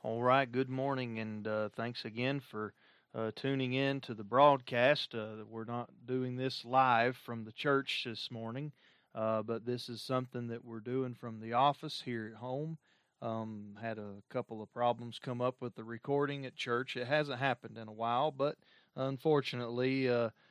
All right, good morning, and thanks again for tuning in to the broadcast. We're not doing this live from the church this morning, but this is something that we're doing from the office here at home. Had a couple of problems come up with the recording at church. It hasn't happened in a while, but unfortunately,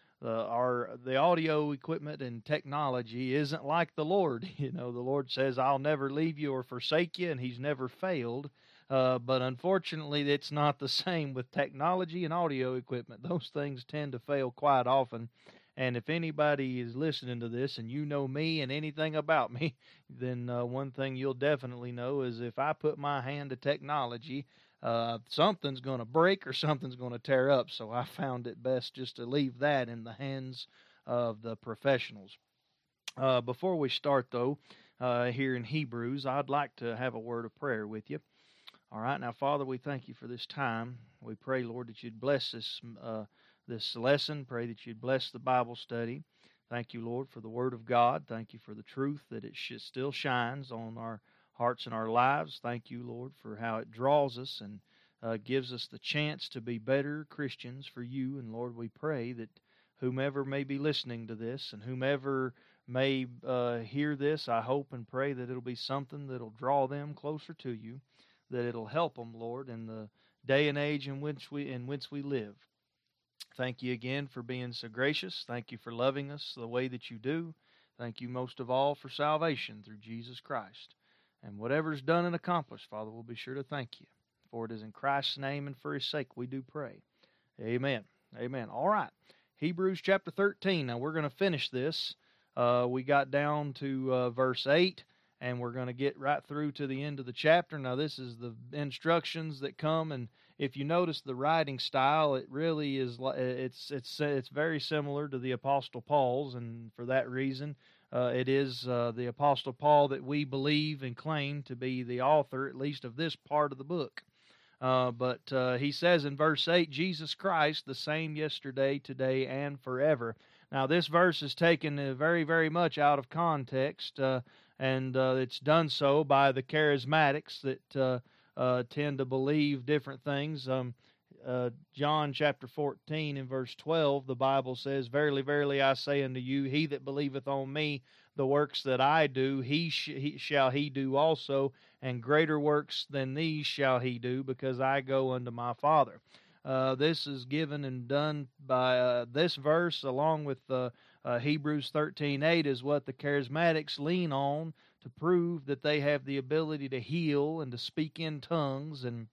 the audio equipment and technology isn't like the Lord. You know, the Lord says, "I'll never leave you or forsake you," and He's never failed. But unfortunately, it's not the same with technology and audio equipment. Those things tend to fail quite often. And if anybody is listening to this and you know me and anything about me, then one thing you'll definitely know is if I put my hand to technology, something's going to break or something's going to tear up. So I found it best just to leave that in the hands of the professionals. Before we start, though, here in Hebrews, I'd like to have a word of prayer with you. All right, now, Father, we thank you for this time. We pray, Lord, that you'd bless this lesson. Pray that you'd bless the Bible study. Thank you, Lord, for the Word of God. Thank you for the truth that it still shines on our hearts and our lives. Thank you, Lord, for how it draws us and gives us the chance to be better Christians for you. And, Lord, we pray that whomever may be listening to this and whomever may hear this, I hope and pray that it'll be something that'll draw them closer to you, that it'll help them, Lord, in the day and age in which we live. Thank you again for being so gracious. Thank you for loving us the way that you do. Thank you most of all for salvation through Jesus Christ. And whatever's done and accomplished, Father, we'll be sure to thank you. For it is in Christ's name and for his sake we do pray. Amen. Amen. All right. Hebrews chapter 13. Now we're going to finish this. We got down to verse 8. And we're going to get right through to the end of the chapter. Now, this is the instructions that come, and if you notice the writing style, it really is it's very similar to the Apostle Paul's, and for that reason, it is the Apostle Paul that we believe and claim to be the author, at least of this part of the book. But he says in verse 8, Jesus Christ, the same yesterday, today, and forever. Now, this verse is taken very, very much out of context, and it's done so by the charismatics that tend to believe different things. John chapter 14 and verse 12, the Bible says, Verily, verily, I say unto you, he that believeth on me, the works that I do, shall he do also, and greater works than these shall he do, because I go unto my Father. This is given and done by this verse, along with Hebrews 13:8, is what the charismatics lean on to prove that they have the ability to heal and to speak in tongues, and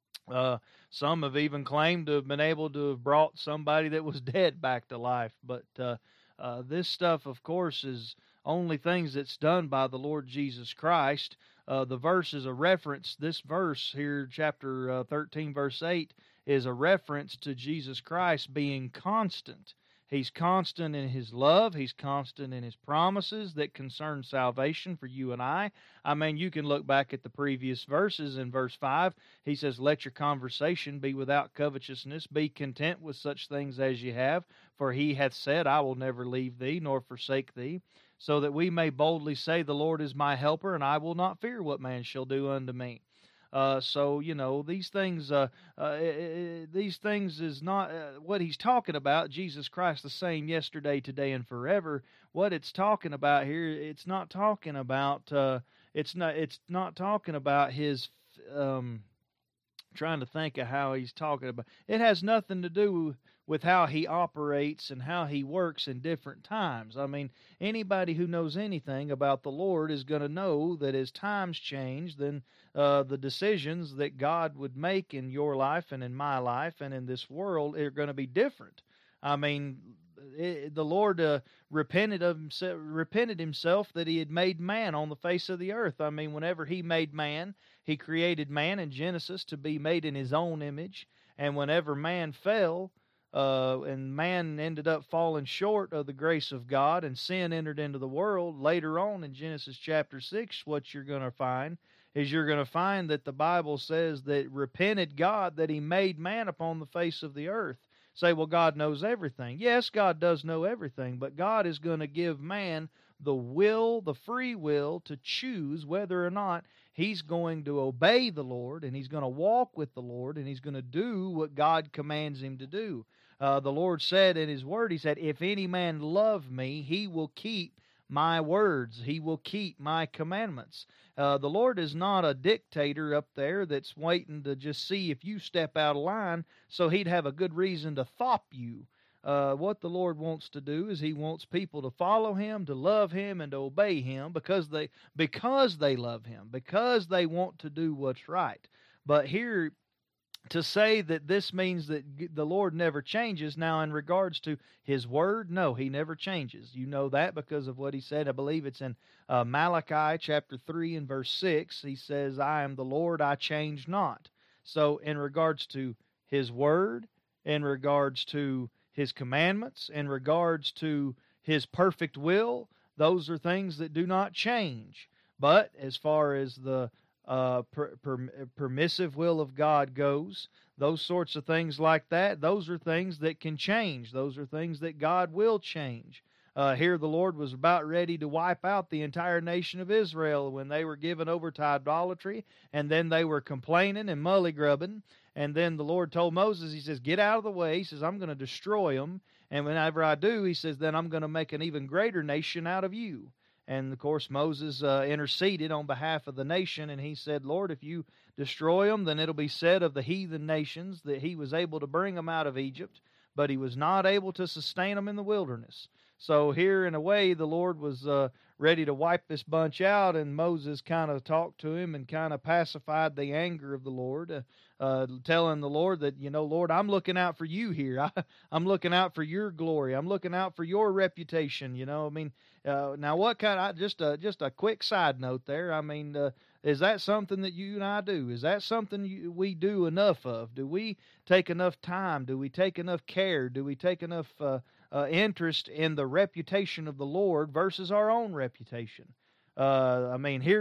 some have even claimed to have been able to have brought somebody that was dead back to life. But this stuff, of course, is only things that's done by the Lord Jesus Christ. The verse is a reference. This verse here, chapter 13, verse 8, is a reference to Jesus Christ being constant. He's constant in his love. He's constant in his promises that concern salvation for you and I. I mean, you can look back at the previous verses. In verse 5, he says, Let your conversation be without covetousness. Be content with such things as you have. For he hath said, I will never leave thee nor forsake thee. So that we may boldly say, The Lord is my helper, and I will not fear what man shall do unto me. So, you know, these things is not what he's talking about. Jesus Christ, the same yesterday, today, and forever. What it's talking about here, it's not talking about talking about his. Trying to think of how he's talking about. It has nothing to do with how he operates and how he works in different times. I mean, anybody who knows anything about the Lord is going to know that as times change, then the decisions that God would make in your life and in my life and in this world are going to be different. I mean, the Lord repented himself that he had made man on the face of the earth. I mean, whenever he made man, he created man in Genesis to be made in his own image. And whenever man fell, and man ended up falling short of the grace of God, and sin entered into the world, later on in Genesis chapter 6, what you're going to find is you're going to find that the Bible says that repented God that he made man upon the face of the earth. Say, well, God knows everything. Yes, God does know everything, but God is going to give man the free will to choose whether or not he's going to obey the Lord, and he's going to walk with the Lord, and he's going to do what God commands him to do. The Lord said in his word, he said, if any man love me, he will keep my words. He will keep my commandments. The Lord is not a dictator up there that's waiting to just see if you step out of line so he'd have a good reason to thwop you. What the Lord wants to do is he wants people to follow him, to love him, and to obey him because they love him, because they want to do what's right. But here, to say that this means that the Lord never changes, now in regards to his word, no, he never changes. You know that because of what he said. I believe it's in Malachi chapter 3 and verse 6. He says, I am the Lord, I change not. So in regards to his word, in regards to his commandments, in regards to his perfect will, those are things that do not change. But as far as the permissive will of God goes, those sorts of things like that, those are things that can change. Those are things that God will change. Here the Lord was about ready to wipe out the entire nation of Israel when they were given over to idolatry, and then they were complaining and mully-grubbing. And then the Lord told Moses, he says, get out of the way. He says, I'm going to destroy them. And whenever I do, he says, then I'm going to make an even greater nation out of you. And, of course, Moses interceded on behalf of the nation, and he said, Lord, if you destroy them, then it'll be said of the heathen nations that he was able to bring them out of Egypt, but he was not able to sustain them in the wilderness. So here, in a way, the Lord was ready to wipe this bunch out, and Moses kind of talked to him and kind of pacified the anger of the Lord, telling the Lord that, Lord, I'm looking out for you here. I'm looking out for your glory. I'm looking out for your reputation. Now what kind of, just a quick side note there. Is that something that you and I do? Is that something we do enough of? Do we take enough time? Do we take enough care? Do we take enough interest in the reputation of the Lord versus our own reputation? Paul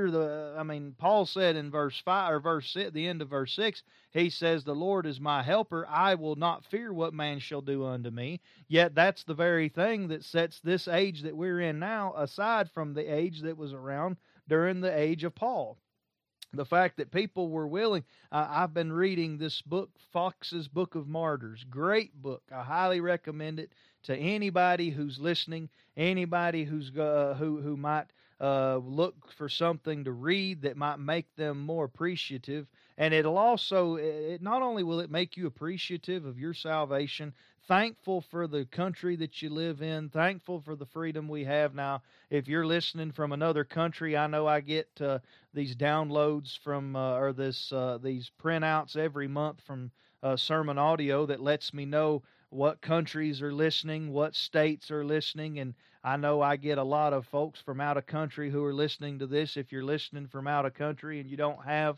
said in verse 5 or the end of verse 6, he says, the Lord is my helper. I will not fear what man shall do unto me. Yet that's the very thing that sets this age that we're in now aside from the age that was around during the age of Paul. The fact that people were willing. I've been reading this book, Fox's Book of Martyrs. Great book. I highly recommend it to anybody who's listening, anybody who might look for something to read that might make them more appreciative. And it'll also, not only will it make you appreciative of your salvation, thankful for the country that you live in, thankful for the freedom we have now. If you're listening from another country, I know I get these downloads from these printouts every month from Sermon Audio that lets me know what countries are listening, what states are listening, and I know I get a lot of folks from out of country who are listening to this. If you're listening from out of country and you don't have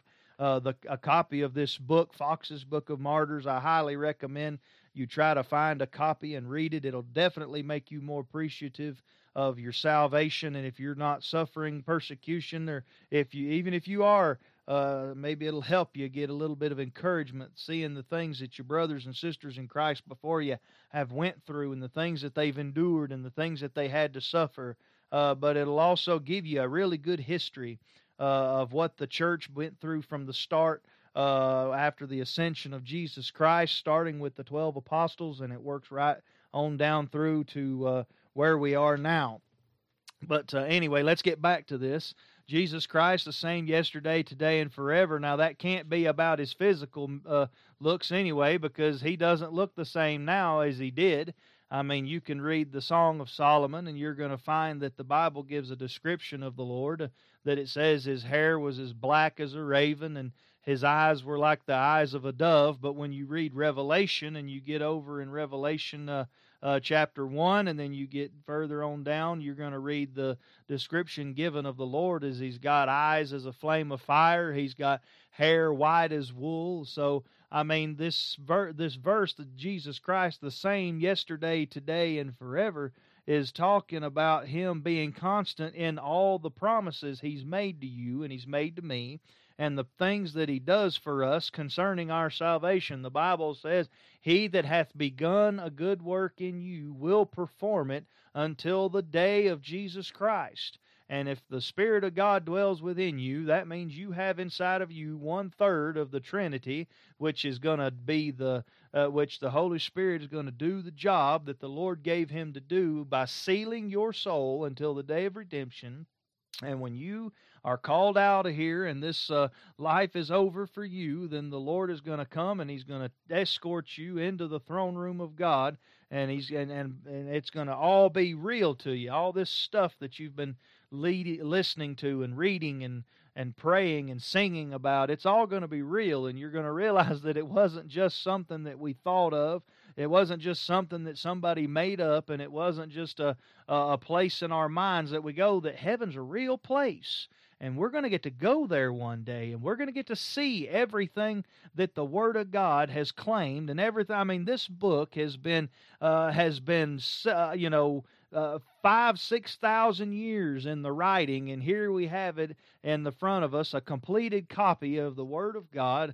a copy of this book, Fox's Book of Martyrs, I highly recommend you try to find a copy and read it. It'll definitely make you more appreciative of your salvation, and if you're not suffering persecution, or even if you are, maybe it'll help you get a little bit of encouragement, seeing the things that your brothers and sisters in Christ before you have went through, and the things that they've endured, and the things that they had to suffer. But it'll also give you a really good history of what the church went through from the start after the ascension of Jesus Christ, starting with the 12 apostles, and it works right on down through to where we are now. But anyway, let's get back to this. Jesus Christ, the same yesterday, today, and forever. Now, that can't be about his physical looks anyway, because he doesn't look the same now as he did. You can read the Song of Solomon, and you're going to find that the Bible gives a description of the Lord, that it says his hair was as black as a raven, and his eyes were like the eyes of a dove. But when you read Revelation, and you get over in Revelation chapter 1, and then you get further on down, you're going to read the description given of the Lord as he's got eyes as a flame of fire, he's got hair white as wool. So, this verse that Jesus Christ, the same yesterday, today, and forever, is talking about him being constant in all the promises he's made to you and he's made to me. and the things that He does for us concerning our salvation. The Bible says, He that hath begun a good work in you will perform it until the day of Jesus Christ. And if the Spirit of God dwells within you, that means you have inside of you 1/3 of the Trinity, which is going to be which the Holy Spirit is going to do the job that the Lord gave Him to do by sealing your soul until the day of redemption. And when you are called out of here and this life is over for you, then the Lord is going to come and He's going to escort you into the throne room of God, and and it's going to all be real to you. All this stuff that you've been listening to and reading and praying and singing about, it's all going to be real, and you're going to realize that it wasn't just something that we thought of. It wasn't just something that somebody made up, and it wasn't just a place in our minds that we go, that heaven's a real place. And we're going to get to go there one day, and we're going to get to see everything that the Word of God has claimed, and everything. I mean, this book has been 5,000-6,000 years in the writing, and here we have it in the front of us, a completed copy of the Word of God,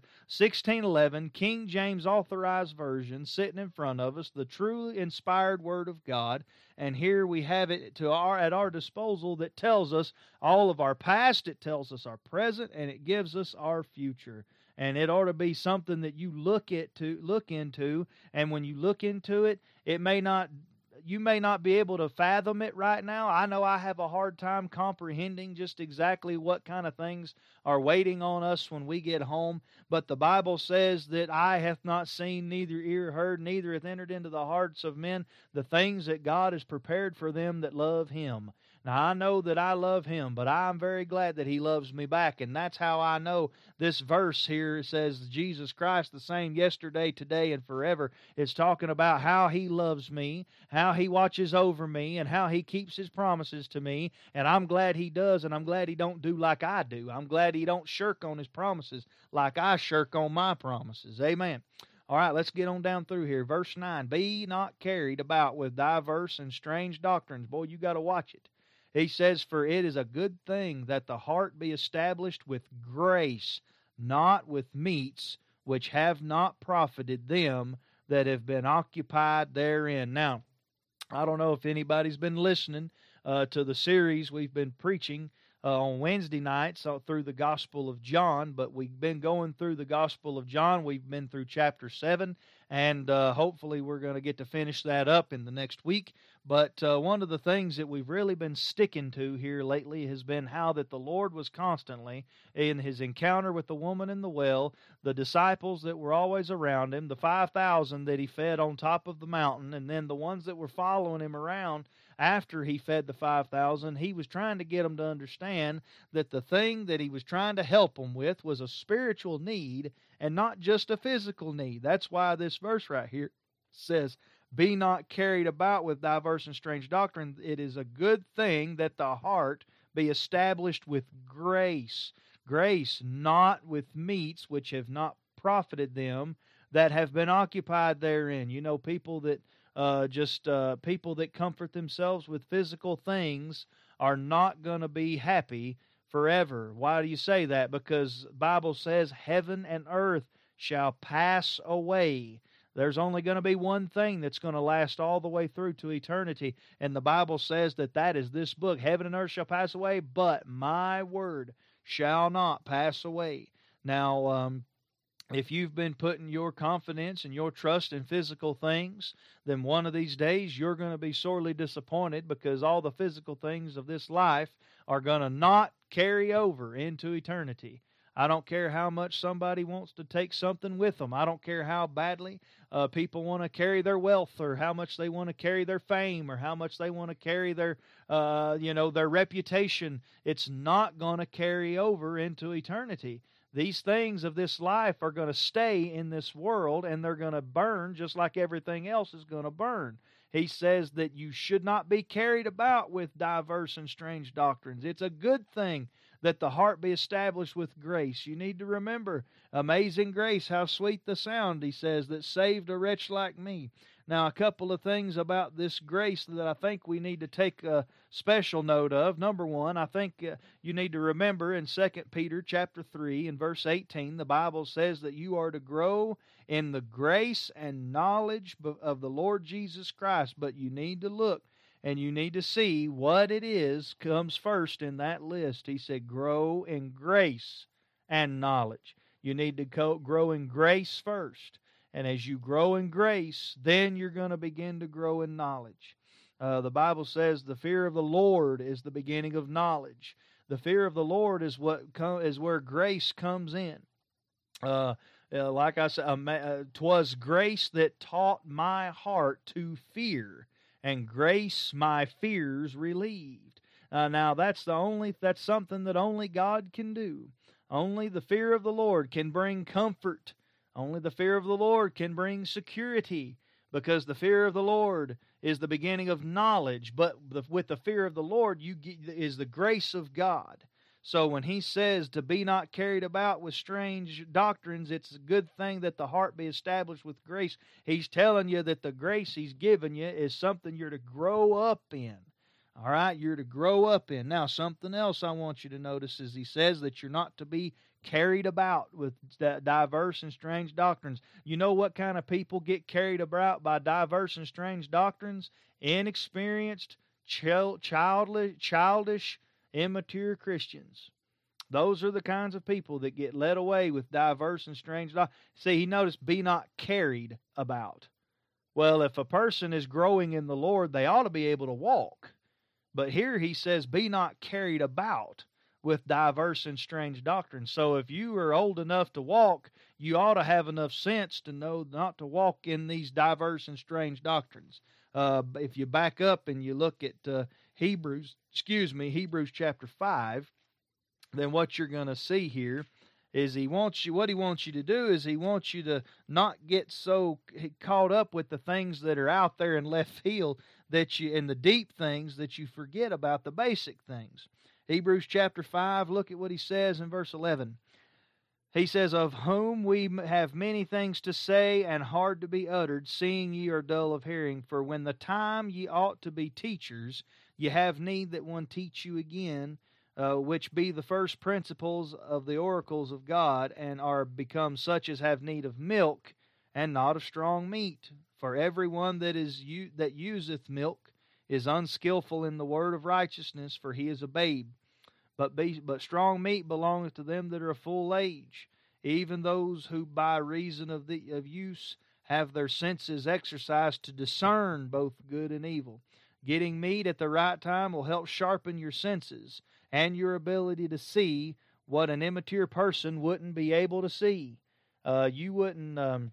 1611, King James Authorized Version, sitting in front of us, the true inspired Word of God, and here we have it at our disposal that tells us all of our past, it tells us our present, and it gives us our future. And it ought to be something that you look into, and when you look into it, you may not be able to fathom it right now. I know I have a hard time comprehending just exactly what kind of things are waiting on us when we get home. But the Bible says that eye hath not seen, neither ear heard, neither hath entered into the hearts of men the things that God has prepared for them that love Him. Now, I know that I love Him, but I'm very glad that He loves me back, and that's how I know this verse here says Jesus Christ, the same yesterday, today, and forever. It's talking about how He loves me, how He watches over me, and how He keeps His promises to me, and I'm glad He does, and I'm glad He don't do like I do. I'm glad He don't shirk on His promises like I shirk on my promises. Amen. All right, let's get on down through here. Verse 9, be not carried about with diverse and strange doctrines. Boy, you got to watch it. He says, for it is a good thing that the heart be established with grace, not with meats, which have not profited them that have been occupied therein. Now, I don't know if anybody's been listening to the series we've been preaching on Wednesday nights through the Gospel of John, but we've been going through the Gospel of John. We've been through chapter 7, and hopefully we're going to get to finish that up in the next week. But one of the things that we've really been sticking to here lately has been how that the Lord was constantly, in His encounter with the woman in the well, the disciples that were always around Him, the 5,000 that He fed on top of the mountain, and then the ones that were following Him around after He fed the 5,000, He was trying to get them to understand that the thing that He was trying to help them with was a spiritual need and not just a physical need. That's why this verse right here says, be not carried about with diverse and strange doctrine. It is a good thing that the heart be established with grace. Grace, not with meats which have not profited them that have been occupied therein. You know, people that people that comfort themselves with physical things are not going to be happy forever. Why do you say that? Because the Bible says heaven and earth shall pass away. There's only going to be one thing that's going to last all the way through to eternity. And the Bible says that is this book. Heaven and earth shall pass away, but my word shall not pass away. Now, if you've been putting your confidence and your trust in physical things, then one of these days you're going to be sorely disappointed, because all the physical things of this life are going to not carry over into eternity. I don't care how much somebody wants to take something with them. I don't care how badly people want to carry their wealth, or how much they want to carry their fame, or how much they want to carry their reputation. It's not going to carry over into eternity. These things of this life are going to stay in this world, and they're going to burn just like everything else is going to burn. He says that you should not be carried about with diverse and strange doctrines. It's a good thing that the heart be established with grace. You need to remember, amazing grace, how sweet the sound, he says, that saved a wretch like me. Now, a couple of things about this grace that I think we need to take a special note of. Number one, I think you need to remember in 2 Peter chapter 3 and verse 18, the Bible says that you are to grow in the grace and knowledge of the Lord Jesus Christ. But you need to look and you need to see what it is comes first in that list. He said, grow in grace and knowledge. You need to grow in grace first. And as you grow in grace, then you're going to begin to grow in knowledge. The Bible says the fear of the Lord is the beginning of knowledge. The fear of the Lord is where grace comes in. Like I said, 'twas grace that taught my heart to fear, and grace my fears relieved. Now that's something that only God can do. Only the fear of the Lord can bring comfort. Only the fear of the Lord can bring security, because the fear of the Lord is the beginning of knowledge. But with the fear of the Lord is the grace of God. So when he says to be not carried about with strange doctrines, it's a good thing that the heart be established with grace. He's telling you that the grace he's given you is something you're to grow up in. All right, you're to grow up in. Now, something else I want you to notice is he says that you're not to be carried about with diverse and strange doctrines. You know what kind of people get carried about by diverse and strange doctrines? Inexperienced, childish, immature Christians. Those are the kinds of people that get led away with diverse and strange doctrines. See, he noticed, be not carried about. Well, if a person is growing in the Lord, they ought to be able to walk. But here he says, be not carried about with diverse and strange doctrines. So if you are old enough to walk, you ought to have enough sense to know not to walk in these diverse and strange doctrines. If you back up and you look at Hebrews chapter 5, then what you're going to see here is what he wants you to do is he wants you to not get so caught up with the things that are out there in left field in the deep things that you forget about the basic things. Hebrews chapter 5, look at what he says in verse 11. He says, of whom we have many things to say and hard to be uttered, seeing ye are dull of hearing. For when the time ye ought to be teachers, ye have need that one teach you again, which be the first principles of the oracles of God, and are become such as have need of milk, and not of strong meat. For everyone that useth milk is unskillful in the word of righteousness, for he is a babe. But strong meat belongeth to them that are of full age, even those who by reason of use have their senses exercised to discern both good and evil. Getting meat at the right time will help sharpen your senses and your ability to see what an immature person wouldn't be able to see. You wouldn't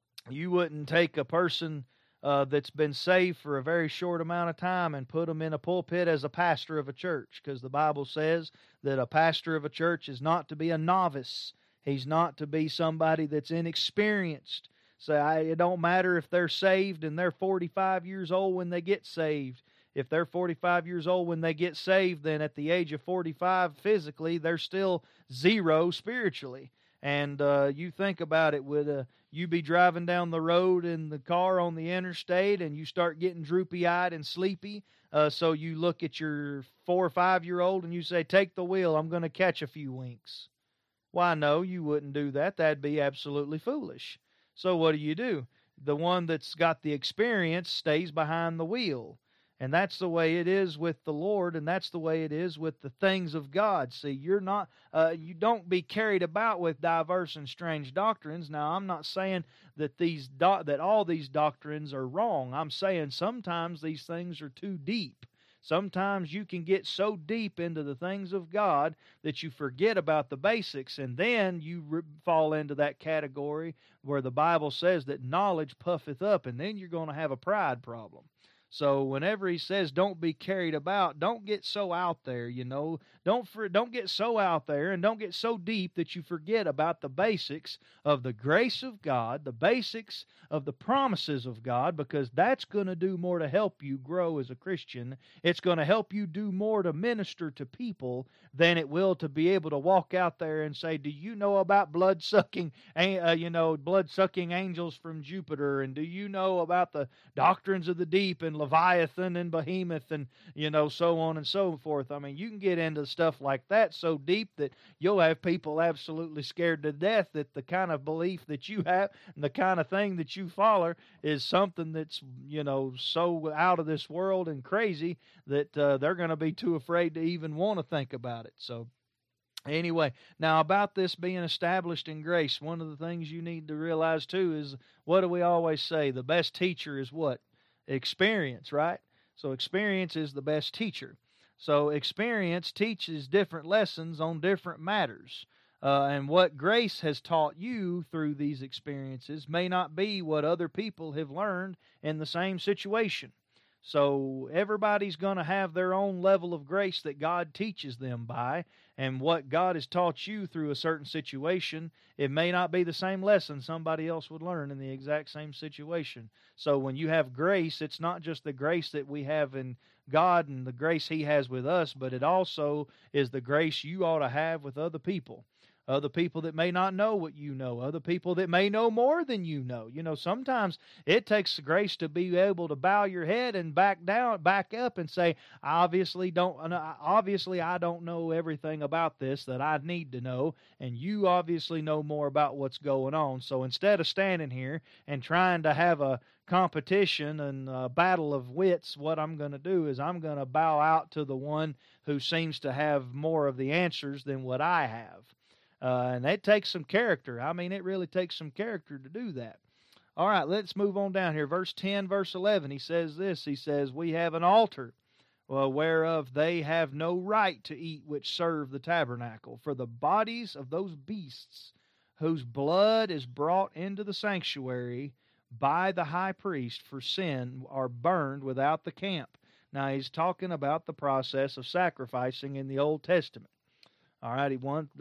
take a person that's been saved for a very short amount of time and put them in a pulpit as a pastor of a church, because the Bible says that a pastor of a church is not to be a novice. He's not to be somebody that's inexperienced. So it don't matter if they're saved and they're 45 years old when they get saved. If they're 45 years old when they get saved, then at the age of 45 physically, they're still zero spiritually. And you think about it, with you be driving down the road in the car on the interstate and you start getting droopy-eyed and sleepy. So you look at your 4 or 5-year-old and you say, take the wheel, I'm going to catch a few winks. Why, no, you wouldn't do that. That'd be absolutely foolish. So what do? The one that's got the experience stays behind the wheel. And that's the way it is with the Lord, and that's the way it is with the things of God. See, you don't be carried about with diverse and strange doctrines. Now, I'm not saying that that all these doctrines are wrong. I'm saying sometimes these things are too deep. Sometimes you can get so deep into the things of God that you forget about the basics, and then you fall into that category where the Bible says that knowledge puffeth up, and then you're going to have a pride problem. So whenever he says don't be carried about, don't get so out there, Don't get so out there and don't get so deep that you forget about the basics of the grace of God, the basics of the promises of God, because that's going to do more to help you grow as a Christian. It's going to help you do more to minister to people than it will to be able to walk out there and say, do you know about blood-sucking angels from Jupiter? And do you know about the doctrines of the deep and Leviathan and Behemoth and, so on and so forth? I mean, you can get into stuff like that so deep that you'll have people absolutely scared to death that the kind of belief that you have and the kind of thing that you follow is something that's, so out of this world and crazy that they're going to be too afraid to even want to think about it. So anyway, now about this being established in grace, one of the things you need to realize too is, what do we always say? The best teacher is what? Experience, right? So experience is the best teacher. So experience teaches different lessons on different matters. And what grace has taught you through these experiences may not be what other people have learned in the same situation. So everybody's going to have their own level of grace that God teaches them by, and what God has taught you through a certain situation, it may not be the same lesson somebody else would learn in the exact same situation. So when you have grace, it's not just the grace that we have in God and the grace He has with us, but it also is the grace you ought to have with other people. Other people that may not know what you know, other people that may know more than you know. Sometimes it takes grace to be able to bow your head and back up and say, obviously I don't know everything about this that I need to know, and you obviously know more about what's going on. So instead of standing here and trying to have a competition and a battle of wits, what I'm going to do is I'm going to bow out to the one who seems to have more of the answers than what I have. And that takes some character. I mean, it really takes some character to do that. All right, let's move on down here. Verse 10, verse 11, he says this. He says, we have an altar whereof they have no right to eat which serve the tabernacle. For the bodies of those beasts whose blood is brought into the sanctuary by the high priest for sin are burned without the camp. Now, he's talking about the process of sacrificing in the Old Testament. All right, once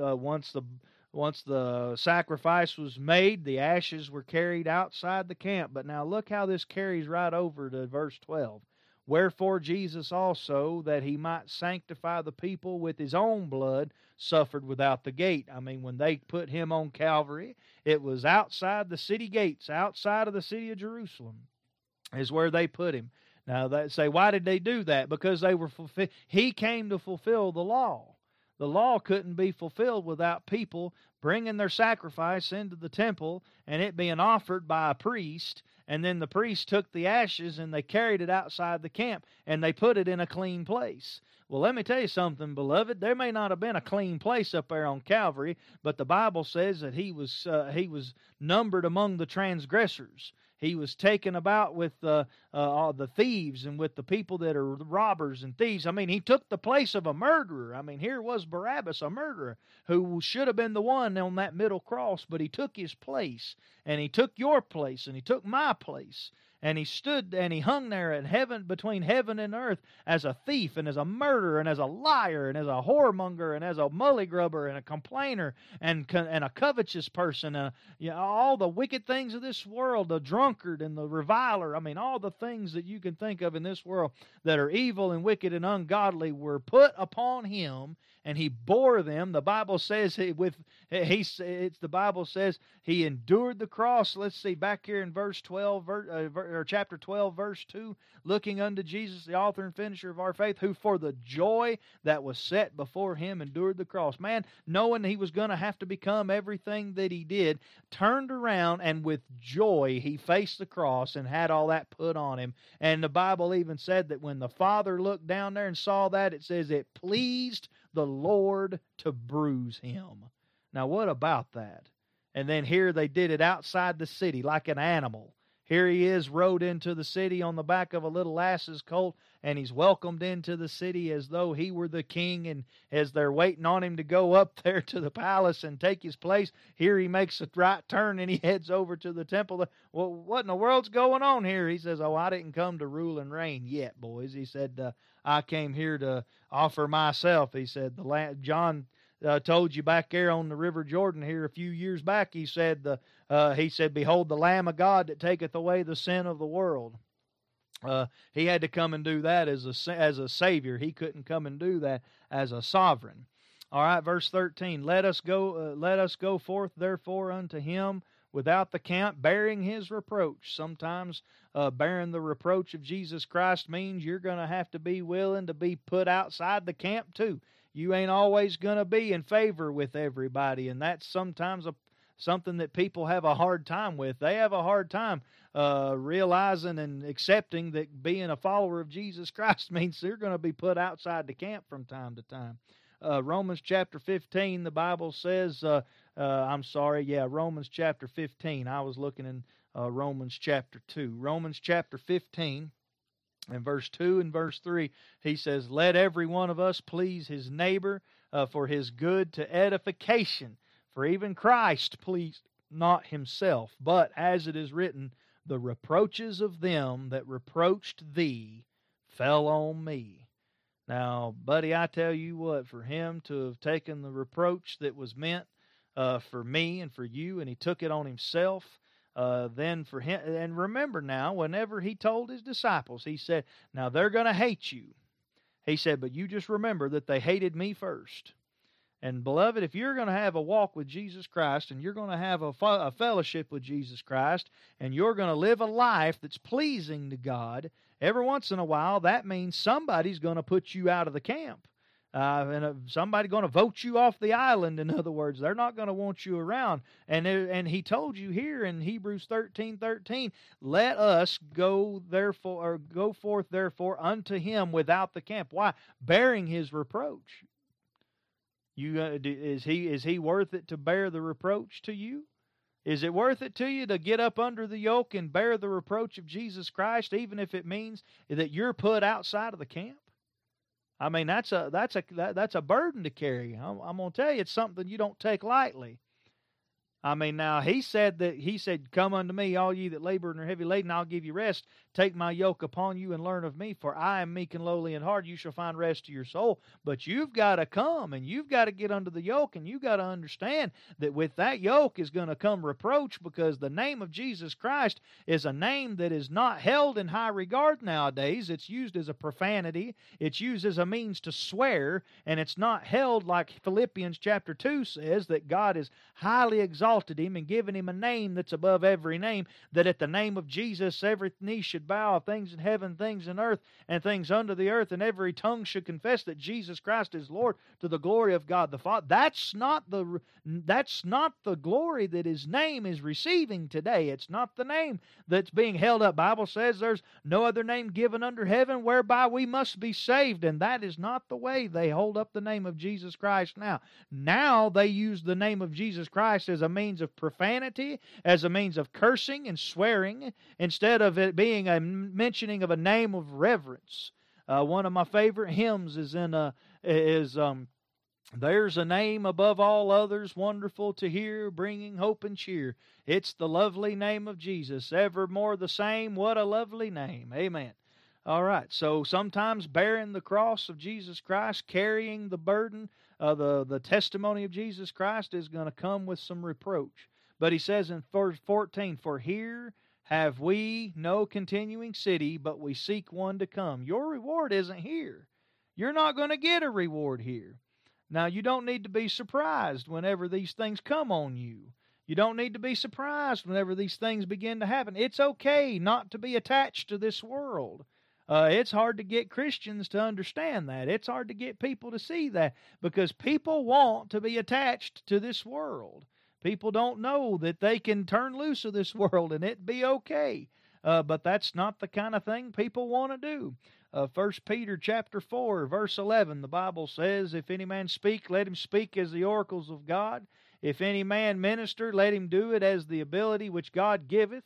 the sacrifice was made, the ashes were carried outside the camp. But now look how this carries right over to verse 12. Wherefore Jesus also, that he might sanctify the people with his own blood, suffered without the gate. I mean, when they put him on Calvary, it was outside the city gates, outside of the city of Jerusalem, is where they put him. Now, they say, why did they do that? Because he came to fulfill the law. The law couldn't be fulfilled without people bringing their sacrifice into the temple and it being offered by a priest, and then the priest took the ashes and they carried it outside the camp and they put it in a clean place. Well, let me tell you something, beloved. There may not have been a clean place up there on Calvary, but the Bible says that he was numbered among the transgressors. He was taken about with all the thieves and with the people that are robbers and thieves. I mean, he took the place of a murderer. I mean, here was Barabbas, a murderer, who should have been the one on that middle cross, but he took his place, and he took your place, and he took my place. And he stood and he hung there in heaven, between heaven and earth, as a thief and as a murderer and as a liar and as a whoremonger and as a mullygrubber and a complainer and a covetous person, all the wicked things of this world, the drunkard and the reviler. I mean, all the things that you can think of in this world that are evil and wicked and ungodly were put upon him, and he bore them. The Bible says the Bible says he endured the cross. Let's see back here in verse 12, or chapter 12, verse 2, looking unto Jesus, the author and finisher of our faith, who for the joy that was set before him endured the cross. Man, knowing he was going to have to become everything that he did, turned around and with joy he faced the cross and had all that put on him. And the Bible even said that when the Father looked down there and saw that, it says it pleased the Lord to bruise him. Now, what about that? And then here they did it outside the city like an animal. here he is rode into the city on the back of a little ass's colt, and he's welcomed into the city as though he were the king, and as they're waiting on him to go up there to the palace and take his place, here he makes a right turn and he heads over to the temple. Well, what in the world's going on here? He says, oh, I didn't come to rule and reign yet, boys. He said, I came here to offer myself. He said, John told you back there on the River Jordan here a few years back, he said, behold, the Lamb of God that taketh away the sin of the world. He had to come and do that as a Savior. He couldn't come and do that as a sovereign. All right, verse 13. Let us go forth therefore unto him without the camp, bearing his reproach. Sometimes bearing the reproach of Jesus Christ means you're going to have to be willing to be put outside the camp too. You ain't always going to be in favor with everybody, and that's sometimes something that people have a hard time with. They have a hard time realizing and accepting that being a follower of Jesus Christ means they're going to be put outside the camp from time to time. Romans chapter 15, the Bible says, Romans chapter 15. I was looking in Romans chapter 2. Romans chapter 15, and verse 2 and verse 3, he says, let every one of us please his neighbor for his good to edification. For even Christ pleased not himself, but as it is written, the reproaches of them that reproached thee fell on me. Now, buddy, I tell you what, for him to have taken the reproach that was meant for me and for you, and he took it on himself, then for him, and remember now, whenever he told his disciples, he said, now they're going to hate you. He said, but you just remember that they hated me first. And beloved, if you're going to have a walk with Jesus Christ, and you're going to have a fellowship with Jesus Christ, and you're going to live a life that's pleasing to God, every once in a while, that means somebody's going to put you out of the camp. Somebody's going to vote you off the island, in other words. They're not going to want you around. And he told you here in Hebrews 13:13, let us go forth therefore unto him without the camp. Why? Bearing his reproach. Is he worth it to bear the reproach to you? Is it worth it to you to get up under the yoke and bear the reproach of Jesus Christ, even if it means that you're put outside of the camp? I mean, that's a burden to carry. I'm going to tell you, it's something you don't take lightly. I mean, now he said, come unto me, all ye that labor and are heavy laden, I'll give you rest. Take my yoke upon you and learn of me, for I am meek and lowly in heart. You shall find rest to your soul. But you've got to come, and you've got to get under the yoke, and you've got to understand that with that yoke is going to come reproach, because the name of Jesus Christ is a name that is not held in high regard nowadays. It's used as a profanity. It's used as a means to swear, and it's not held like Philippians chapter 2 says, that God is highly exalted him and given him a name that's above every name, that at the name of Jesus every knee should bow, things in heaven, things in earth, and things under the earth, and every tongue should confess that Jesus Christ is Lord, to the glory of God the Father. That's not the glory that his name is receiving today. It's not the name that's being held up. Bible says there's no other name given under heaven whereby we must be saved, and that is not the way they hold up the name of Jesus Christ now. Now they use the name of Jesus Christ as a means of profanity, as a means of cursing and swearing, instead of it being a mentioning of a name of reverence. One of my favorite hymns is there's a name above all others, wonderful to hear, bringing hope and cheer. It's the lovely name of Jesus, evermore the same. What a lovely name. Amen. All right, so sometimes bearing the cross of Jesus Christ, carrying the burden of the testimony of Jesus Christ is going to come with some reproach. But he says in verse 14, for here have we no continuing city, but we seek one to come. Your reward isn't here. You're not going to get a reward here. Now, you don't need to be surprised whenever these things come on you. You don't need to be surprised whenever these things begin to happen. It's okay not to be attached to this world. It's hard to get Christians to understand that. It's hard to get people to see that, because people want to be attached to this world. People don't know that they can turn loose of this world and it be okay. But that's not the kind of thing people want to do. 1 Peter chapter 4, verse 11, the Bible says, if any man speak, let him speak as the oracles of God. If any man minister, let him do it as the ability which God giveth,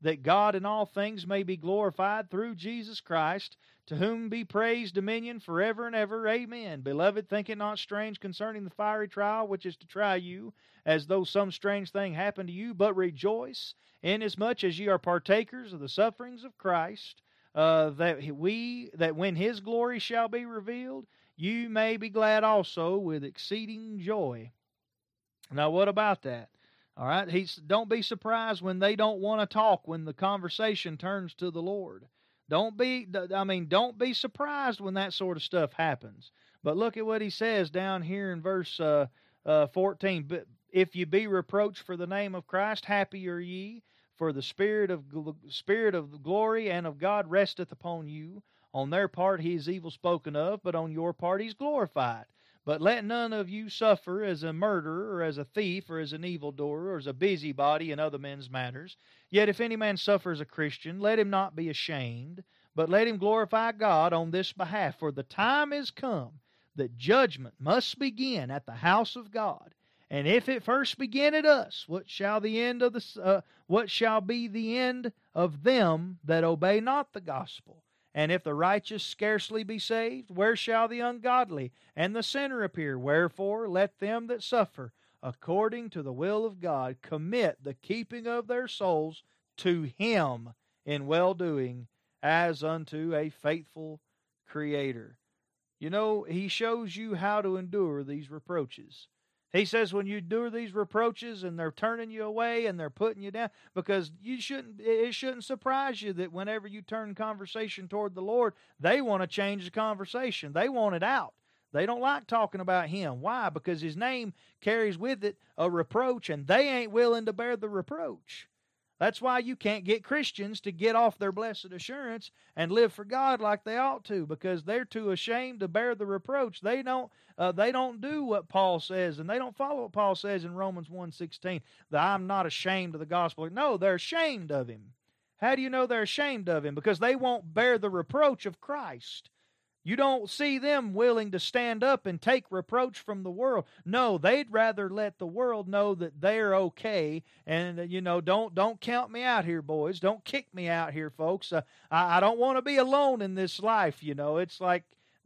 that God in all things may be glorified through Jesus Christ, to whom be praise, dominion, forever and ever. Amen. Beloved, think it not strange concerning the fiery trial which is to try you, as though some strange thing happened to you, but rejoice, inasmuch as ye are partakers of the sufferings of Christ, that when His glory shall be revealed, you may be glad also with exceeding joy. Now, what about that? All right, don't be surprised when they don't want to talk when the conversation turns to the Lord. Don't be surprised when that sort of stuff happens. But look at what he says down here in verse 14. But if you be reproached for the name of Christ, happy are ye, for the Spirit of glory and of God resteth upon you. On their part he is evil spoken of, but on your part he is glorified. But let none of you suffer as a murderer, or as a thief, or as an evildoer, or as a busybody in other men's matters. Yet if any man suffer as a Christian, let him not be ashamed, but let him glorify God on this behalf. For the time is come that judgment must begin at the house of God. And if it first begin at us, what shall be the end of them that obey not the gospel? And if the righteous scarcely be saved, where shall the ungodly and the sinner appear? Wherefore let them that suffer according to the will of God commit the keeping of their souls to Him in well-doing, as unto a faithful Creator. You know, He shows you how to endure these reproaches. He says when you endure these reproaches and they're turning you away and they're putting you down, because it shouldn't surprise you that whenever you turn conversation toward the Lord, they want to change the conversation. They want it out. They don't like talking about Him. Why? Because His name carries with it a reproach, and they ain't willing to bear the reproach. That's why you can't get Christians to get off their blessed assurance and live for God like they ought to, because they're too ashamed to bear the reproach. They don't do what Paul says, and they don't follow what Paul says in Romans 1:16, that I'm not ashamed of the gospel. No, they're ashamed of Him. How do you know they're ashamed of Him? Because they won't bear the reproach of Christ. You don't see them willing to stand up and take reproach from the world. No, they'd rather let the world know that they're okay. And, don't count me out here, boys. Don't kick me out here, folks. I don't want to be alone in this life, It's like,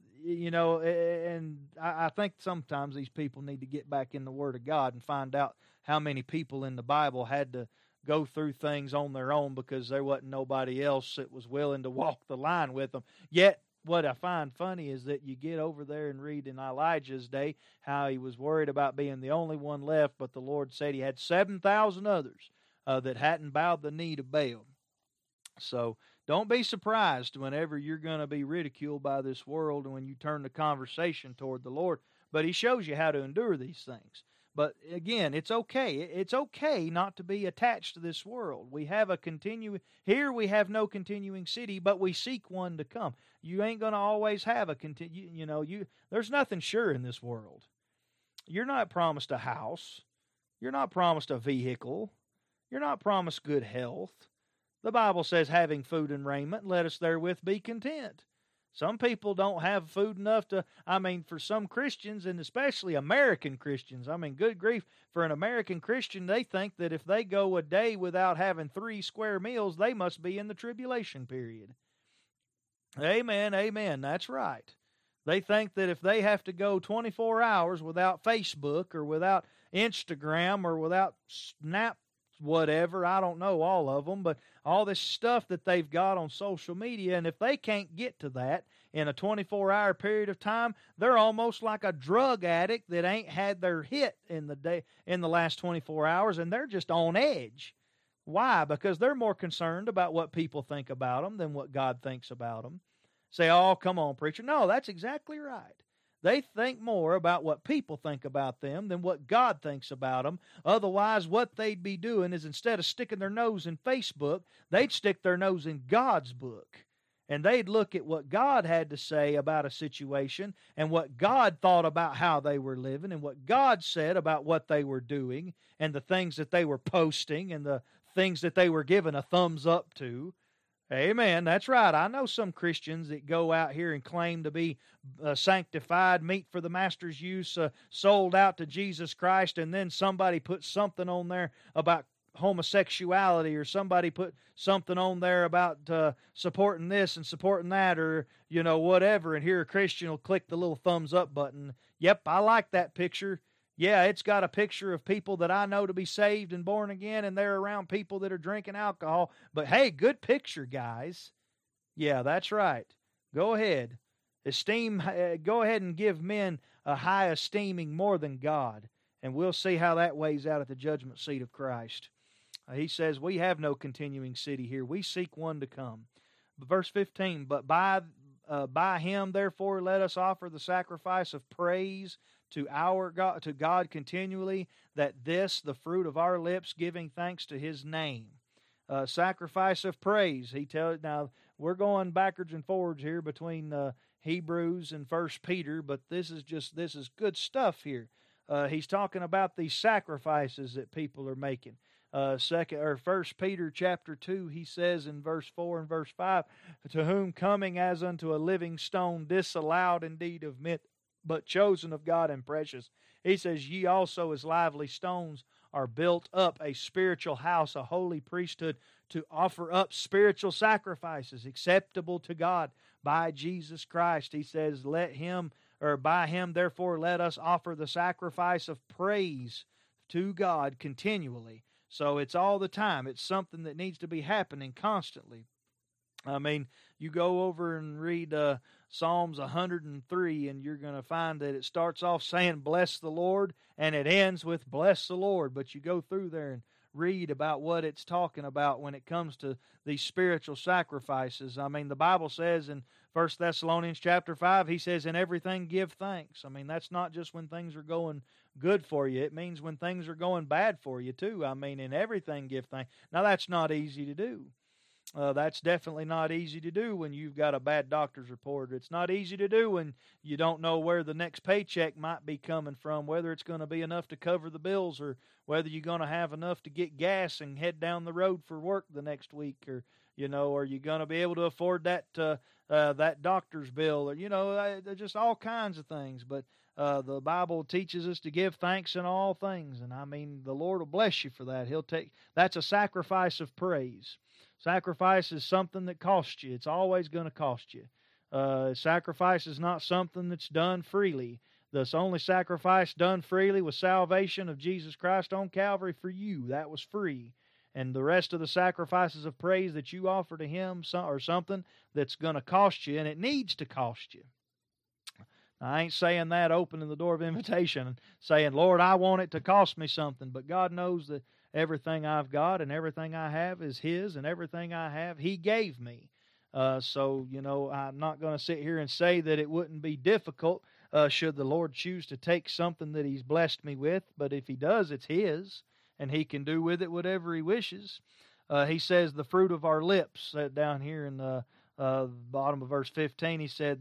and I think sometimes these people need to get back in the Word of God and find out how many people in the Bible had to go through things on their own because there wasn't nobody else that was willing to walk the line with them. Yet, what I find funny is that you get over there and read in Elijah's day how he was worried about being the only one left, but the Lord said he had 7,000 others that hadn't bowed the knee to Baal. So don't be surprised whenever you're going to be ridiculed by this world and when you turn the conversation toward the Lord. But He shows you how to endure these things. But again, it's okay. It's okay not to be attached to this world. We have here we have no continuing city, but we seek one to come. You ain't going to always have there's nothing sure in this world. You're not promised a house. You're not promised a vehicle. You're not promised good health. The Bible says, having food and raiment, let us therewith be content. Some people don't have food enough for some Christians, and especially American Christians, good grief, for an American Christian, they think that if they go a day without having 3 square meals, they must be in the tribulation period. Amen, amen, that's right. They think that if they have to go 24 hours without Facebook or without Instagram or without Snap, whatever, I don't know all of them, but all this stuff that they've got on social media, and if they can't get to that in a 24-hour period of time, they're almost like a drug addict that ain't had their hit in the last 24 hours, and they're just on edge. Why? Because they're more concerned about what people think about them than what God thinks about them. Say, oh, come on, preacher. No, that's exactly right. They think more about what people think about them than what God thinks about them. Otherwise, what they'd be doing is instead of sticking their nose in Facebook, they'd stick their nose in God's book. And they'd look at what God had to say about a situation and what God thought about how they were living and what God said about what they were doing and the things that they were posting and the things that they were giving a thumbs up to. Amen. That's right. I know some Christians that go out here and claim to be sanctified, meat for the master's use, sold out to Jesus Christ, and then somebody puts something on there about homosexuality, or somebody put something on there about supporting this and supporting that, or whatever, and here a Christian will click the little thumbs up button. Yep, I like that picture. Yeah, it's got a picture of people that I know to be saved and born again, and they're around people that are drinking alcohol. But hey, good picture, guys. Yeah, that's right. Go ahead. Go ahead and give men a high esteeming more than God, and we'll see how that weighs out at the judgment seat of Christ. He says, we have no continuing city here. We seek one to come. Verse 15, but by him, therefore, let us offer the sacrifice of praise to God continually, that this, the fruit of our lips, giving thanks to his name. Sacrifice of praise. Now, we're going backwards and forwards here between Hebrews and 1 Peter, but this is good stuff here. He's talking about these sacrifices that people are making. 1 Peter chapter 2, he says in verse 4 and verse 5, to whom coming as unto a living stone, disallowed indeed of men, but chosen of God and precious. He says, ye also as lively stones are built up a spiritual house, a holy priesthood, to offer up spiritual sacrifices acceptable to God by Jesus Christ. He says, by him, therefore, let us offer the sacrifice of praise to God continually. So it's all the time. It's something that needs to be happening constantly. I mean, you go over and read Psalms 103, and you're going to find that it starts off saying, bless the Lord, and it ends with, bless the Lord. But you go through there and read about what it's talking about when it comes to these spiritual sacrifices. I mean, the Bible says in 1 Thessalonians chapter 5, he says, in everything give thanks. I mean, that's not just when things are going good for you. It means when things are going bad for you, too. I mean, in everything give thanks. Now, that's not easy to do. That's definitely not easy to do when you've got a bad doctor's report. It's not easy to do when you don't know where the next paycheck might be coming from, whether it's going to be enough to cover the bills, or whether you're going to have enough to get gas and head down the road for work the next week, or are you going to be able to afford that doctor's bill, or just all kinds of things. But the Bible teaches us to give thanks in all things, and I mean, the Lord will bless you for that. That's a sacrifice of praise. Sacrifice is something that costs you. It's always going to cost you. Sacrifice is not something that's done freely. The only sacrifice done freely was salvation of Jesus Christ on Calvary for you. That was free. And the rest of the sacrifices of praise that you offer to Him are something that's going to cost you, and it needs to cost you. Now, I ain't saying that opening the door of invitation and saying, Lord, I want it to cost me something, but God knows that everything I've got and everything I have is His, and everything I have He gave me. So, I'm not going to sit here and say that it wouldn't be difficult should the Lord choose to take something that He's blessed me with, but if He does, it's His, and He can do with it whatever He wishes. He says the fruit of our lips, down here in the bottom of verse 15, he says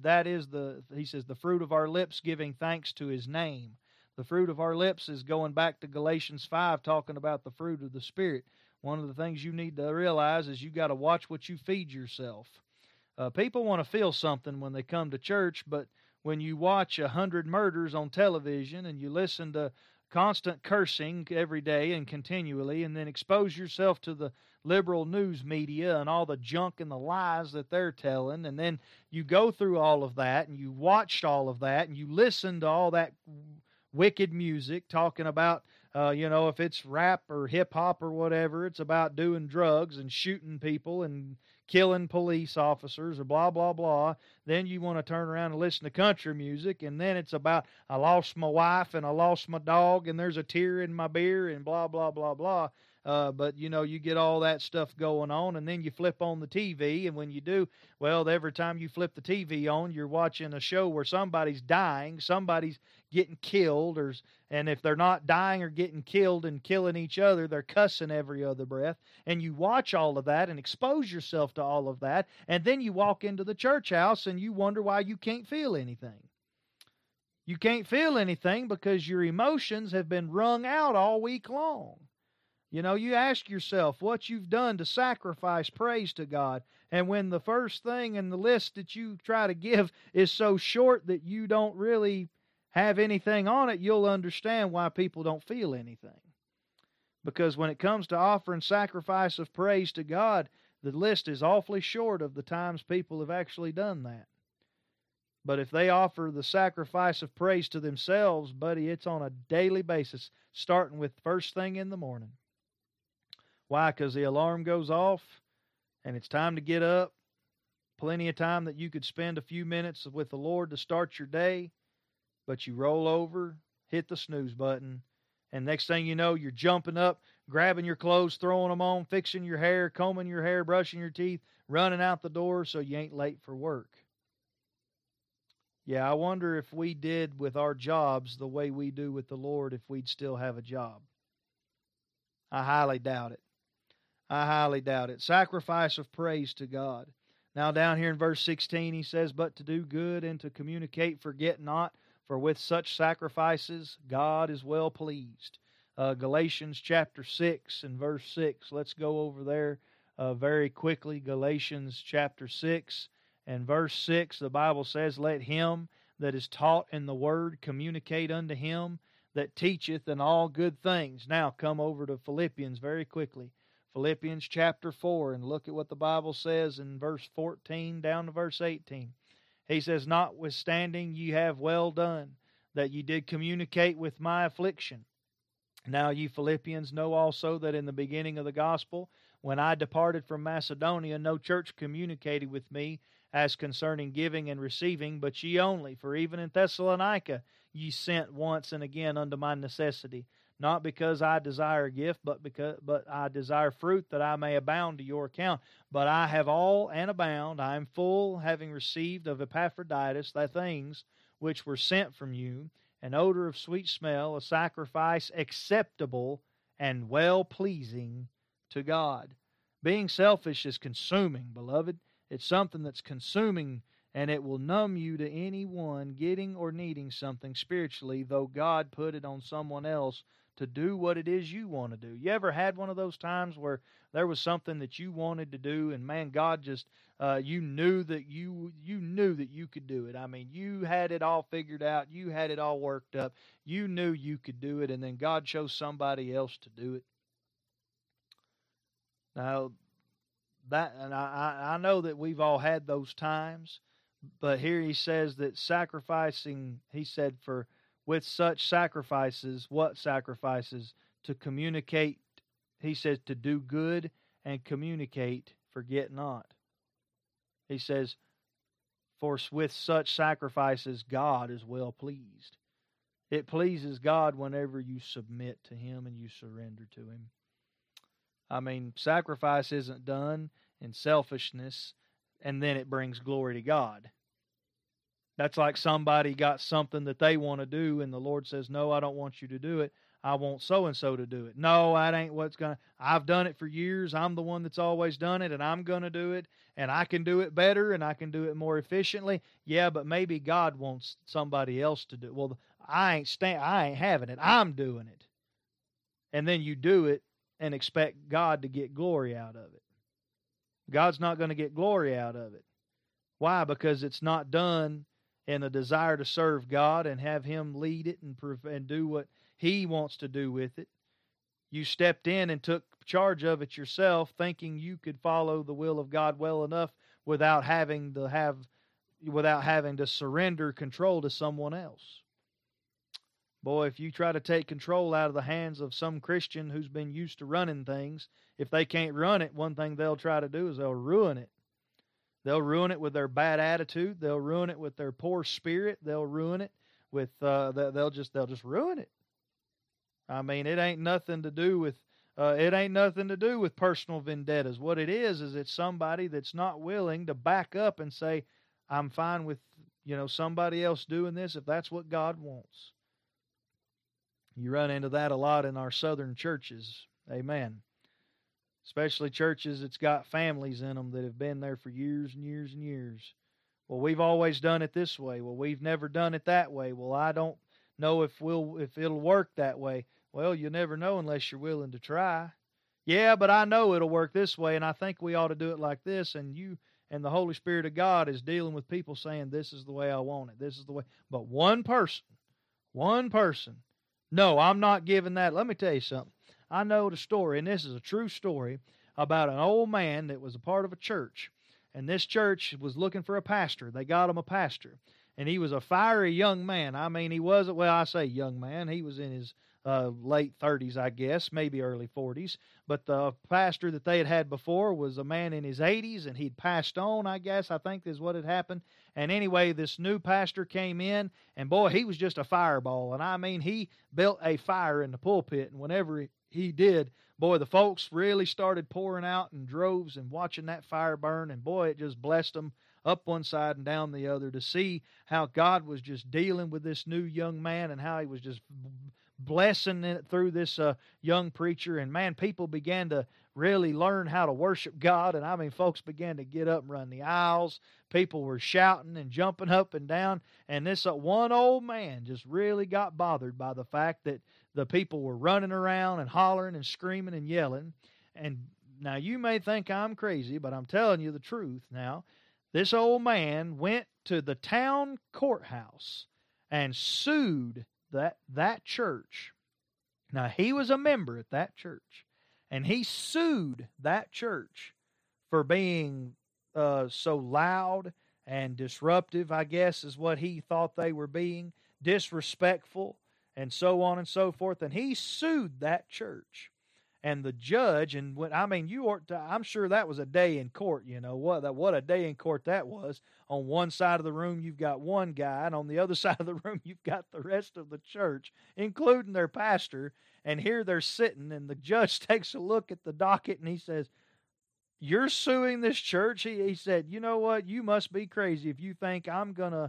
the fruit of our lips giving thanks to His name. The fruit of our lips is going back to Galatians 5, talking about the fruit of the Spirit. One of the things you need to realize is you got to watch what you feed yourself. People want to feel something when they come to church, but when you watch 100 murders on television and you listen to constant cursing every day and continually, and then expose yourself to the liberal news media and all the junk and the lies that they're telling, and then you go through all of that, and you watched all of that, and you listen to all that wicked music talking about, if it's rap or hip-hop or whatever, it's about doing drugs and shooting people and killing police officers or blah, blah, blah. Then you want to turn around and listen to country music, and then it's about, I lost my wife and I lost my dog and there's a tear in my beer and blah, blah, blah, blah. But, you get all that stuff going on, and then you flip on the TV, and when you do, well, every time you flip the TV on, you're watching a show where somebody's dying, somebody's getting killed, and if they're not dying or getting killed and killing each other, they're cussing every other breath. And you watch all of that and expose yourself to all of that, and then you walk into the church house and you wonder why you can't feel anything. You can't feel anything because your emotions have been wrung out all week long. You ask yourself what you've done to sacrifice praise to God. And when the first thing in the list that you try to give is so short that you don't really have anything on it, you'll understand why people don't feel anything. Because when it comes to offering sacrifice of praise to God, the list is awfully short of the times people have actually done that. But if they offer the sacrifice of praise to themselves, buddy, it's on a daily basis, starting with first thing in the morning. Why? Because the alarm goes off, and it's time to get up. Plenty of time that you could spend a few minutes with the Lord to start your day, but you roll over, hit the snooze button, and next thing you know, you're jumping up, grabbing your clothes, throwing them on, fixing your hair, combing your hair, brushing your teeth, running out the door so you ain't late for work. Yeah, I wonder if we did with our jobs the way we do with the Lord, if we'd still have a job. I highly doubt it. I highly doubt it. Sacrifice of praise to God. Now down here in verse 16 he says, "But to do good and to communicate, forget not, for with such sacrifices God is well pleased." Galatians chapter 6 and verse 6. Let's go over there very quickly. Galatians chapter 6 and verse 6, the Bible says, "Let him that is taught in the word communicate unto him that teacheth in all good things." Now come over to Philippians very quickly. Philippians chapter 4, and look at what the Bible says in verse 14 down to verse 18. He says, "Notwithstanding ye have well done, that ye did communicate with my affliction. Now ye Philippians know also that in the beginning of the gospel, when I departed from Macedonia, no church communicated with me as concerning giving and receiving, but ye only. For even in Thessalonica ye sent once and again unto my necessity. Not because I desire a gift, but I desire fruit, that I may abound to your account. But I have all and abound. I am full, having received of Epaphroditus the things which were sent from you, an odor of sweet smell, a sacrifice acceptable and well-pleasing to God." Being selfish is consuming, beloved. It's something that's consuming, and it will numb you to anyone getting or needing something spiritually, though God put it on someone else to do what it is you want to do. You ever had one of those times where there was something that you wanted to do, and man, God just you knew that you could do it. I mean, you had it all figured out, you had it all worked up, you knew you could do it, and then God chose somebody else to do it. Now, I know that we've all had those times, but here he says that sacrificing, he said, for with such sacrifices, what sacrifices? To communicate, he says, to do good and communicate, forget not. He says, for with such sacrifices, God is well pleased. It pleases God whenever you submit to him and you surrender to him. I mean, sacrifice isn't done in selfishness, and then it brings glory to God. That's like somebody got something that they want to do, and the Lord says, "No, I don't want you to do it. I want so-and-so to do it." No, that ain't what's going to... I've done it for years. I'm the one that's always done it, and I'm going to do it, and I can do it better, and I can do it more efficiently. Yeah, but maybe God wants somebody else to do it. Well, I ain't having it. I'm doing it. And then you do it and expect God to get glory out of it. God's not going to get glory out of it. Why? Because it's not done in a desire to serve God and have him lead it and do what he wants to do with it. You stepped in and took charge of it yourself, thinking you could follow the will of God well enough without having to surrender control to someone else. Boy, if you try to take control out of the hands of some Christian who's been used to running things, if they can't run it, one thing they'll try to do is they'll ruin it. They'll ruin it with their bad attitude. They'll ruin it with their poor spirit. They'll ruin it with they'll just ruin it. I mean, it ain't nothing to do with personal vendettas. What it is it's somebody that's not willing to back up and say, "I'm fine with somebody else doing this if that's what God wants." You run into that a lot in our southern churches. Amen. Especially churches that's got families in them that have been there for years and years and years. Well, we've always done it this way. Well, we've never done it that way. Well, I don't know if it'll work that way. Well, you'll never know unless you're willing to try. Yeah, but I know it'll work this way, and I think we ought to do it like this. And you and the Holy Spirit of God is dealing with people saying, "This is the way I want it. This is the way." But one person, no, I'm not giving that. Let me tell you something. I know the story, and this is a true story, about an old man that was a part of a church. And this church was looking for a pastor. They got him a pastor. And he was a fiery young man. I mean, he wasn't, well, I say young man. He was in his late 30s, I guess, maybe early 40s. But the pastor that they had before was a man in his 80s, and he'd passed on, I guess, I think is what had happened. And anyway, this new pastor came in, and boy, he was just a fireball. And I mean, he built a fire in the pulpit, and whenever he did, boy, the folks really started pouring out in droves and watching that fire burn, and boy, it just blessed them up one side and down the other to see how God was just dealing with this new young man and how he was just blessing it through this young preacher. And man, people began to really learn how to worship God. And I mean, folks began to get up and run the aisles. People were shouting and jumping up and down. And this one old man just really got bothered by the fact that the people were running around and hollering and screaming and yelling. And now you may think I'm crazy, but I'm telling you the truth now. This old man went to the town courthouse and sued that church. Now, he was a member at that church, and he sued that church for being so loud and disruptive, I guess, is what he thought they were being, disrespectful, and so on and so forth. And he sued that church. And the judge, and when, I mean, I'm sure that was a day in court. You know what a day in court that was. On one side of the room, you've got one guy, and on the other side of the room, you've got the rest of the church, including their pastor. And here they're sitting, and the judge takes a look at the docket, and he says, "You're suing this church?" He said, "You know what? You must be crazy if you think I'm gonna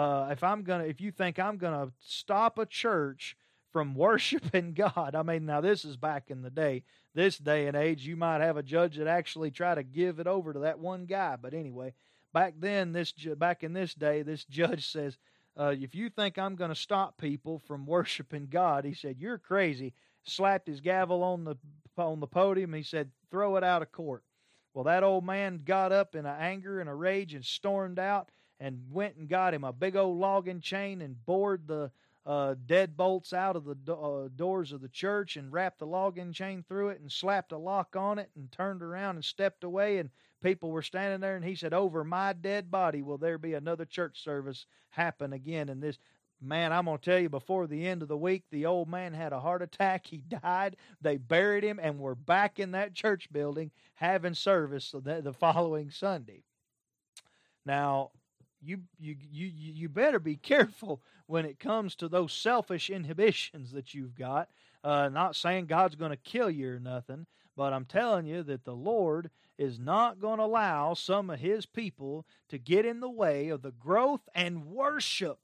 if you think I'm gonna stop a church from worshiping God." I mean, now this is back in the day. This day and age, you might have a judge that actually try to give it over to that one guy. But anyway, back in this day, this judge says, if you think I'm going to stop people from worshiping God, he said, "You're crazy." Slapped his gavel on the podium. He said, "Throw it out of court." Well, that old man got up in anger and a rage and stormed out and went and got him a big old logging chain and bored the deadbolts out of the doors of the church and wrapped the logging chain through it and slapped a lock on it and turned around and stepped away. And people were standing there, and he said, "Over my dead body will there be another church service happen again." And this man, I'm going to tell you, before the end of the week, the old man had a heart attack. He died. They buried him, and we're back in that church building having service the following Sunday. Now, you better be careful when it comes to those selfish inhibitions that you've got. Not saying God's going to kill you or nothing, but I'm telling you that the Lord is not going to allow some of His people to get in the way of the growth and worship,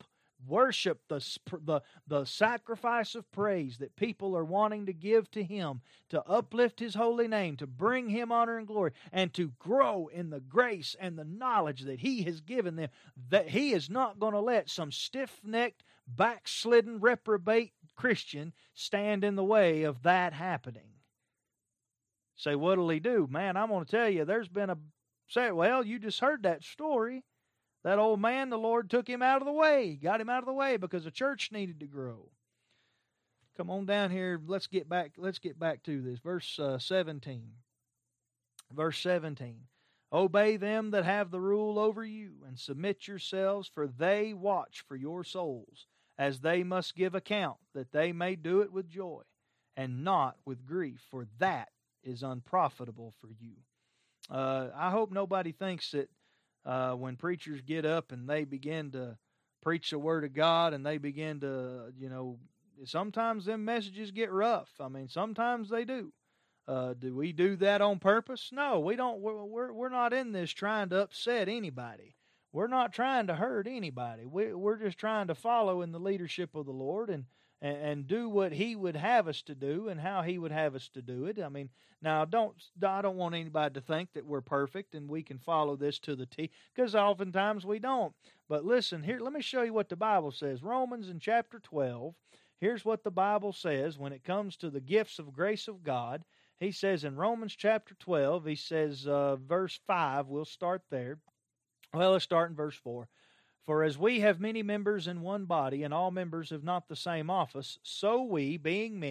the sacrifice of praise that people are wanting to give to Him, to uplift His holy name, to bring Him honor and glory, and to grow in the grace and the knowledge that He has given them. That He is not going to let some stiff-necked, backslidden, reprobate Christian stand in the way of that happening. Say, what'll He do? Man, I'm going to tell you, there's been well, you just heard that story. That old man, the Lord took him out of the way. Got him out of the way because the church needed to grow. Come on down here. Let's get back to this. Verse 17. Verse 17. "Obey them that have the rule over you, and submit yourselves, for they watch for your souls, as they must give account, that they may do it with joy, and not with grief, for that is unprofitable for you." I hope nobody thinks that when preachers get up and they begin to preach the Word of God and they begin to, sometimes them messages get rough. I mean, sometimes they do. Do we do that on purpose? No, we don't. We're not in this trying to upset anybody. We're not trying to hurt anybody. We're just trying to follow in the leadership of the Lord and do what He would have us to do and how He would have us to do it. I mean, now I don't want anybody to think that we're perfect and we can follow this to the T, because oftentimes we don't. But listen, here, let me show you what the Bible says. Romans in chapter 12, here's what the Bible says when it comes to the gifts of grace of God. He says in Romans chapter 12, he says, verse 5, we'll start there. Well, let's start in verse 4. "For as we have many members in one body, and all members have not the same office, so we, being many,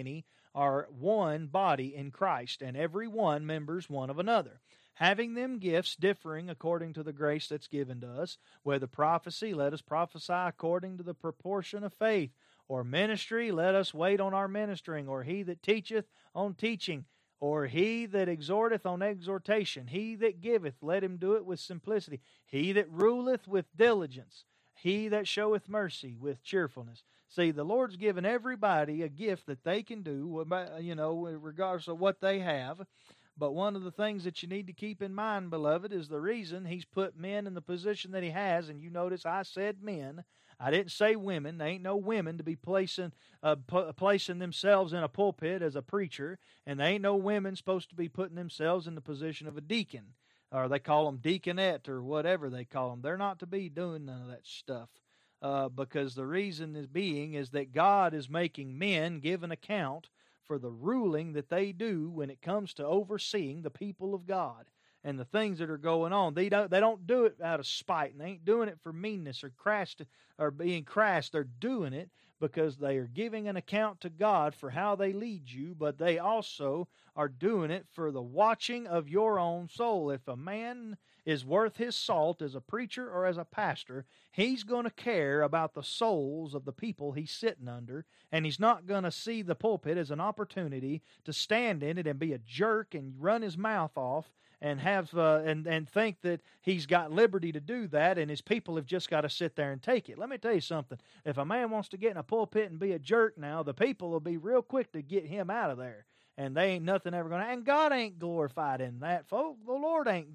are one body in Christ, and every one members one of another, having them gifts differing according to the grace that's given to us, whether prophecy, let us prophesy according to the proportion of faith, or ministry, let us wait on our ministering, or he that teacheth on teaching, or he that exhorteth on exhortation, he that giveth, let him do it with simplicity, he that ruleth with diligence, he that showeth mercy with cheerfulness. See, the Lord's given everybody a gift that they can do, regardless of what they have. But one of the things that you need to keep in mind, beloved, is the reason He's put men in the position that He has. And you notice I said men. I didn't say women. There ain't no women to be placing themselves in a pulpit as a preacher. And there ain't no women supposed to be putting themselves in the position of a deacon. Or they call them deaconette or whatever they call them. They're not to be doing none of that stuff. Because the reason is that God is making men give an account for the ruling that they do when it comes to overseeing the people of God and the things that are going on. They don't do it out of spite, and they ain't doing it for meanness or crass or being crass. They're doing it because they are giving an account to God for how they lead you, but they also are doing it for the watching of your own soul. If a man is worth his salt as a preacher or as a pastor, he's going to care about the souls of the people he's sitting under, and he's not going to see the pulpit as an opportunity to stand in it and be a jerk and run his mouth off and have and think that he's got liberty to do that, and his people have just got to sit there and take it. Let me tell you something. If a man wants to get in a pulpit and be a jerk now, the people will be real quick to get him out of there. And they ain't nothing ever going to, and God ain't glorified in that, folks. The Lord ain't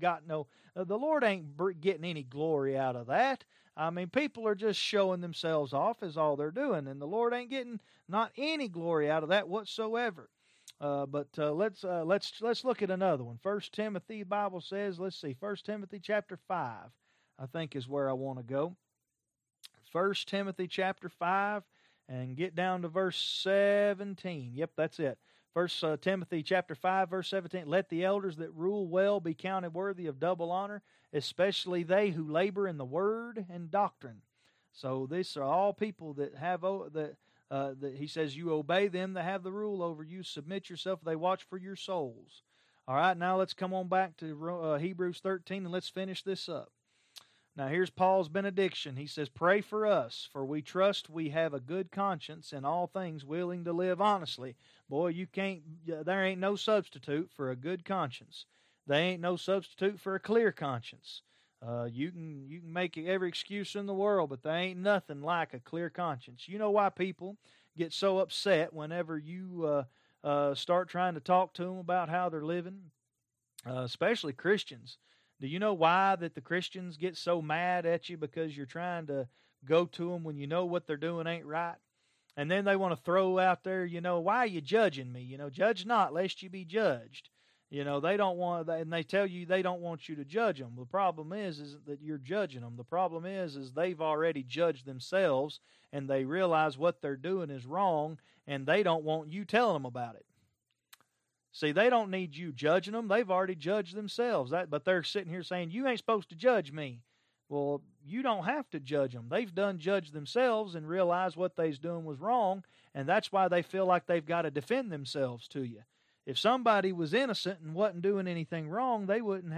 getting any glory out of that. I mean, people are just showing themselves off is all they're doing, and the Lord ain't getting not any glory out of that whatsoever. But let's look at another one. 1 Timothy, the Bible says, let's see, 1 Timothy chapter 5, I think is where I want to go. 1 Timothy chapter 5, and get down to verse 17. Yep, that's it. 1 Timothy chapter 5, verse 17, let the elders that rule well be counted worthy of double honor, especially they who labor in the word and doctrine. So these are all people that have, he says, you obey them that have the rule over you, submit yourself, they watch for your souls. All right, now let's come on back to Hebrews 13, and let's finish this up. Now here's Paul's benediction. He says, pray for us, for we trust we have a good conscience in all things, willing to live honestly. Boy, there ain't no substitute for a good conscience. There ain't no substitute for a clear conscience. You can make every excuse in the world, but there ain't nothing like a clear conscience. You know why people get so upset whenever you start trying to talk to them about how they're living, especially Christians. Do you know why that the Christians get so mad at you? Because you're trying to go to them when you know what they're doing ain't right. And then they want to throw out there, why are you judging me? Judge not, lest you be judged. They don't want, and they tell you they don't want you to judge them. The problem is that you're judging them. The problem is they've already judged themselves, and they realize what they're doing is wrong, and they don't want you telling them about it. See, they don't need you judging them. They've already judged themselves. But they're sitting here saying, you ain't supposed to judge me. Well, you don't have to judge them. They've done judged themselves and realized what they's doing was wrong, and that's why they feel like they've got to defend themselves to you. If somebody was innocent and wasn't doing anything wrong, they wouldn't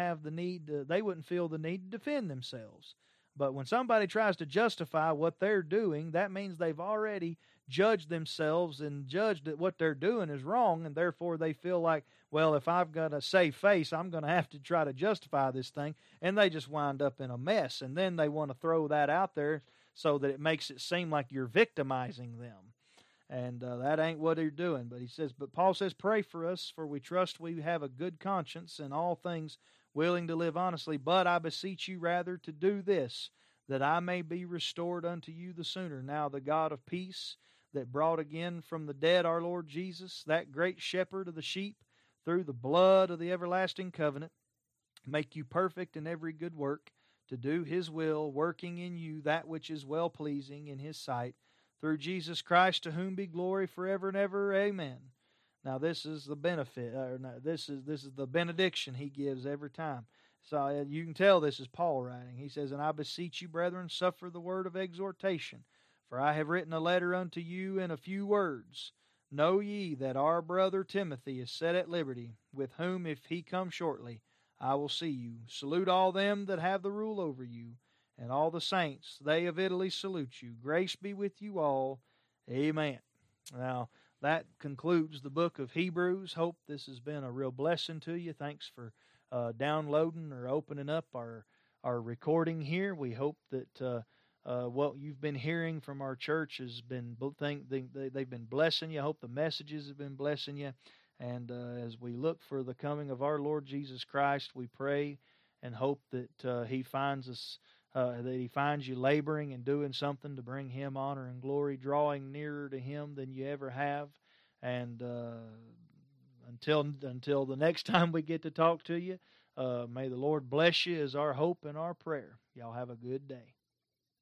feel the need to defend themselves. But when somebody tries to justify what they're doing, that means they've already judged themselves and judged that what they're doing is wrong, and therefore they feel like, well, if I've got to save face, I'm going to have to try to justify this thing, and they just wind up in a mess. And then they want to throw that out there so that it makes it seem like you're victimizing them. And that ain't what they're doing. But Paul says, pray for us, for we trust we have a good conscience in all things, willing to live honestly. But I beseech you rather to do this, that I may be restored unto you the sooner. Now the God of peace, that brought again from the dead our Lord Jesus, that great shepherd of the sheep, through the blood of the everlasting covenant, make you perfect in every good work, to do his will, working in you that which is well-pleasing in his sight, through Jesus Christ, to whom be glory forever and ever. Amen. Now this is the benefit, this is the benediction he gives every time. So you can tell this is Paul writing. He says, and I beseech you, brethren, suffer the word of exhortation, for I have written a letter unto you in a few words. Know ye that our brother Timothy is set at liberty, with whom, if he come shortly, I will see you. Salute all them that have the rule over you, and all the saints. They of Italy salute you. Grace be with you all. Amen. Now, that concludes the book of Hebrews. Hope this has been a real blessing to you. Thanks for downloading or opening up our recording here. We hope that what you've been hearing from our church has been, they've been blessing you. I hope the messages have been blessing you. And as we look for the coming of our Lord Jesus Christ, we pray and hope that He finds us, that He finds you laboring and doing something to bring Him honor and glory, drawing nearer to Him than you ever have. And until the next time we get to talk to you, may the Lord bless you is our hope and our prayer. Y'all have a good day.